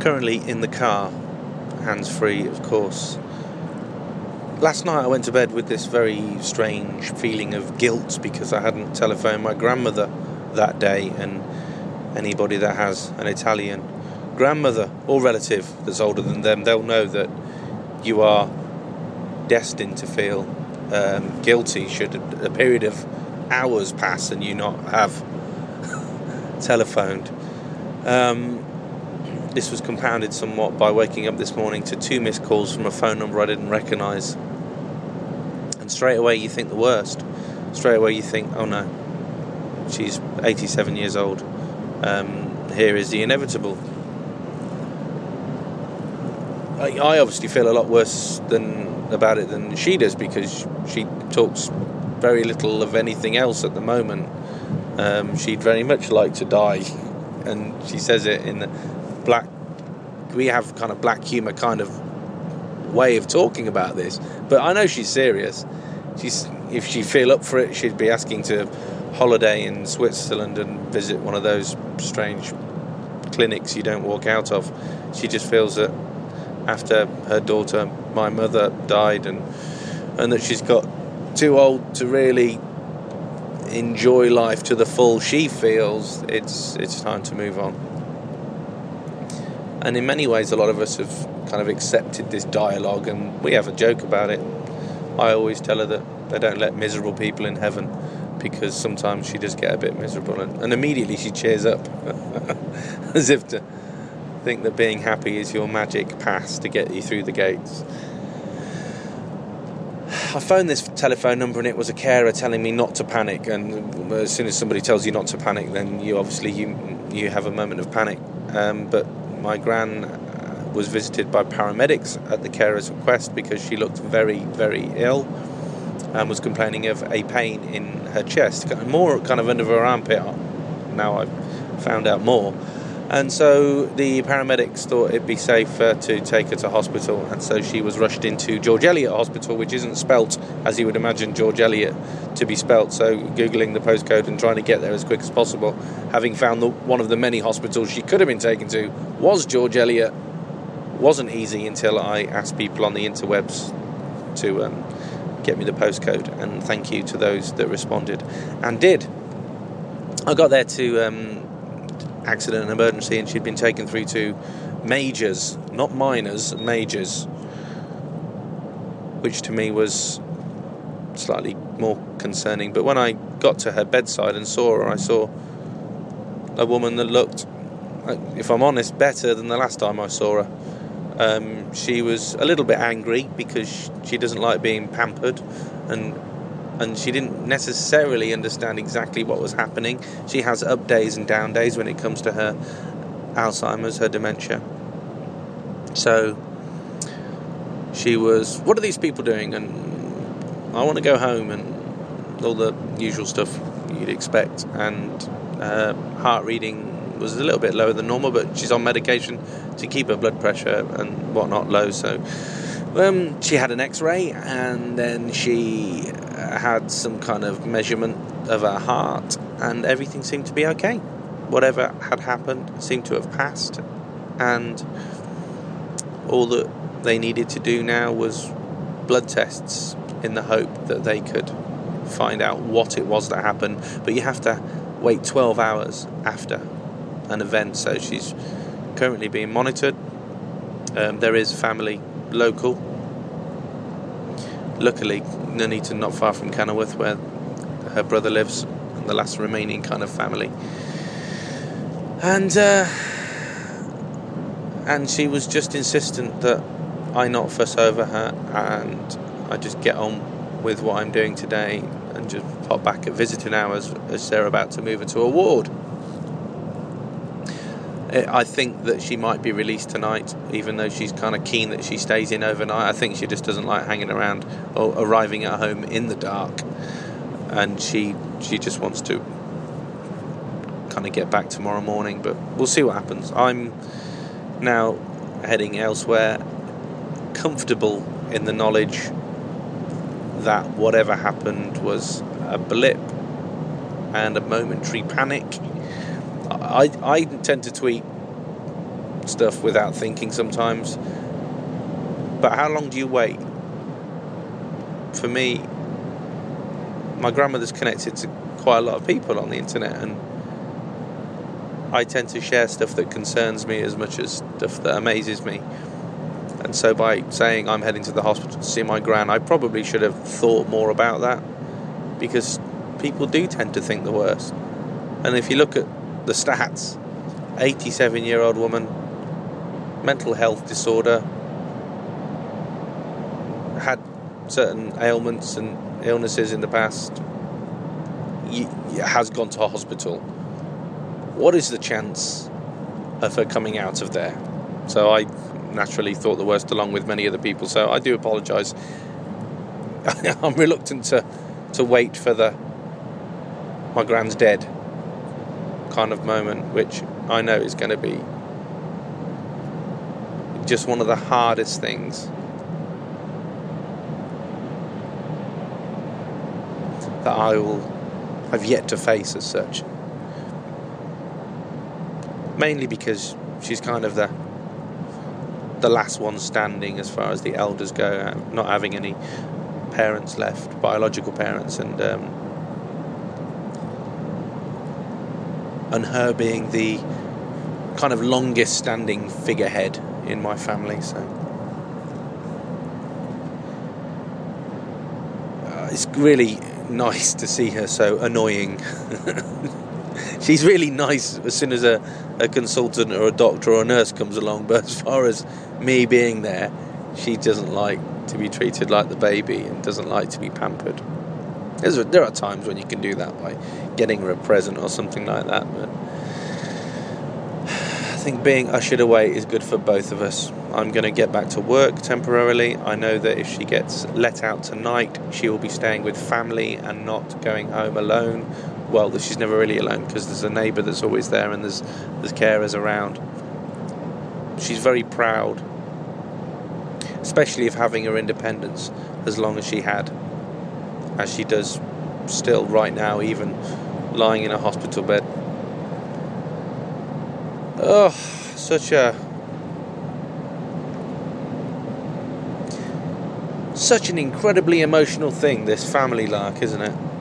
currently in the car, hands-free, of course. Last night I went to bed with this very strange feeling of guilt because I hadn't telephoned my grandmother that day, and anybody that has an Italian grandmother or relative that's older than them, they'll know that you are destined to feel guilty should a period of hours pass and you not have telephoned. This was compounded somewhat by waking up this morning to 2 missed calls from a phone number I didn't recognise. And straight away you think the worst. Straight away you think, oh no, she's 87 years old. Here is the inevitable. I obviously feel a lot worse about it than she does, because she talks very little of anything else at the moment. She'd very much like to die, and she says it in the we have kind of black humour kind of way of talking about this, but I know she's serious. If she feel up for it, she'd be asking to holiday in Switzerland and visit one of those strange clinics you don't walk out of. She just feels that after her daughter, my mother, died, and that she's got too old to really enjoy life to the full, she feels it's time to move on. And in many ways, a lot of us have kind of accepted this dialogue, and we have a joke about it. I always tell her that they don't let miserable people in heaven, because sometimes she does get a bit miserable, and immediately she cheers up as if to think that being happy is your magic pass to get you through the gates. I phoned this telephone number and it was a carer telling me not to panic, and as soon as somebody tells you not to panic, then you obviously you have a moment of panic. But my gran was visited by paramedics at the carer's request because she looked very, very ill and was complaining of a pain in her chest, more kind of under her armpit. Now I've found out more. And so the paramedics thought it'd be safer to take her to hospital, and so she was rushed into George Eliot Hospital, which isn't spelt as you would imagine George Eliot to be spelt. So Googling the postcode and trying to get there as quick as possible, having found one of the many hospitals she could have been taken to was George Eliot, wasn't easy until I asked people on the interwebs to get me the postcode, and thank you to those that responded and did. I got there to accident and emergency, and she'd been taken through to majors, not minors, majors, which to me was slightly more concerning. But when I got to her bedside and saw her, I saw a woman that looked, if I'm honest, better than the last time I saw her. She was a little bit angry because she doesn't like being pampered, and she didn't necessarily understand exactly what was happening. She has up days and down days when it comes to her Alzheimer's, her dementia. So she was, what are these people doing? And I want to go home, and all the usual stuff you'd expect. And heart reading was a little bit lower than normal, but she's on medication to keep her blood pressure and whatnot low. So she had an X-ray, and then she had some kind of measurement of her heart, and everything seemed to be okay. Whatever had happened seemed to have passed, and all that they needed to do now was blood tests in the hope that they could find out what it was that happened. But you have to wait 12 hours after an event, so she's currently being monitored. There is family local, luckily Nuneaton, not far from Kenilworth, where her brother lives, and the last remaining kind of family. And she was just insistent that I not fuss over her, and I just get on with what I'm doing today and just pop back at visiting hours as they're about to move her to a ward. I think that she might be released tonight, even though she's kind of keen that she stays in overnight. I think she just doesn't like hanging around or arriving at home in the dark, and she just wants to kind of get back tomorrow morning, but we'll see what happens. I'm now heading elsewhere, comfortable in the knowledge that whatever happened was a blip and a momentary panic. I tend to tweet stuff without thinking sometimes. But how long do you wait? For me, my grandmother's connected to quite a lot of people on the internet, and I tend to share stuff that concerns me as much as stuff that amazes me. And so by saying I'm heading to the hospital to see my gran, I probably should have thought more about that, because people do tend to think the worst. And if you look at the stats, 87-year-old woman, mental health disorder, had certain ailments and illnesses in the past, has gone to hospital. What is the chance of her coming out of there? So I naturally thought the worst, along with many other people, so I do apologise. I'm reluctant to wait for the my gran's dead kind of moment, which I know is going to be just one of the hardest things that I will have yet to face as such. Mainly because she's kind of the last one standing as far as the elders go, not having any parents left, biological parents, and her being the kind of longest standing figurehead in my family. So it's really nice to see her so annoying. She's really nice as soon as a consultant or a doctor or a nurse comes along, but as far as me being there, she doesn't like to be treated like the baby and doesn't like to be pampered. There are times when you can do that by getting her a present or something like that, but I think being ushered away is good for both of us. I'm going to get back to work temporarily. I know that if she gets let out tonight, she will be staying with family and not going home alone. Well, she's never really alone, because there's a neighbour that's always there and there's carers around. She's very proud, especially of having her independence as long as she had, as she does still right now, even lying in a hospital bed. Oh, such an incredibly emotional thing, this family lark, isn't it?